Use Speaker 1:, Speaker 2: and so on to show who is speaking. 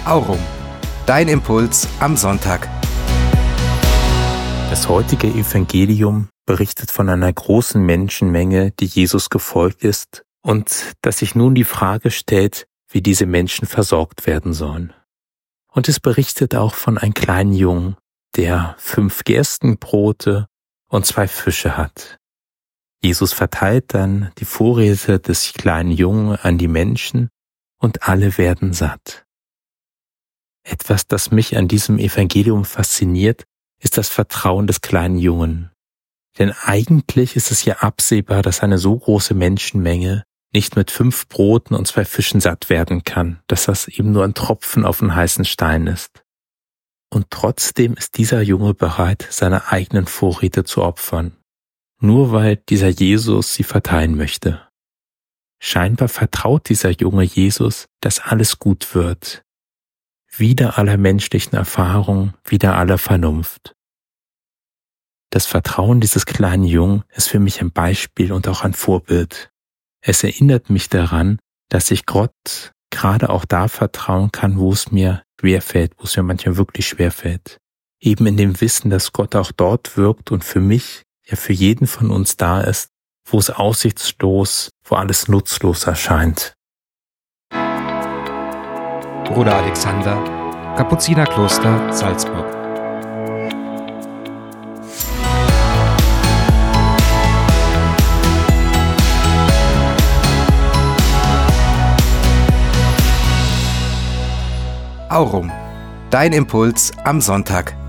Speaker 1: Aurum, dein Impuls am Sonntag.
Speaker 2: Das heutige Evangelium berichtet von einer großen Menschenmenge, die Jesus gefolgt ist und dass sich nun die Frage stellt, wie diese Menschen versorgt werden sollen. Und es berichtet auch von einem kleinen Jungen, der 5 Gerstenbrote und 2 Fische hat. Jesus verteilt dann die Vorräte des kleinen Jungen an die Menschen und alle werden satt. Etwas, das mich an diesem Evangelium fasziniert, ist das Vertrauen des kleinen Jungen. Denn eigentlich ist es ja absehbar, dass eine so große Menschenmenge nicht mit 5 Broten und 2 Fischen satt werden kann, dass das eben nur ein Tropfen auf einen heißen Stein ist. Und trotzdem ist dieser Junge bereit, seine eigenen Vorräte zu opfern, nur weil dieser Jesus sie verteilen möchte. Scheinbar vertraut dieser Junge Jesus, dass alles gut wird. Wider aller menschlichen Erfahrung, wider aller Vernunft. Das Vertrauen dieses kleinen Jungen ist für mich ein Beispiel und auch ein Vorbild. Es erinnert mich daran, dass ich Gott gerade auch da vertrauen kann, wo es mir schwerfällt, wo es mir manchmal wirklich schwerfällt. Eben in dem Wissen, dass Gott auch dort wirkt und für mich, ja für jeden von uns da ist, wo es aussichtslos, wo alles nutzlos erscheint.
Speaker 1: Bruder Alexander, Kapuzinerkloster, Salzburg. Aurum, dein Impuls am Sonntag.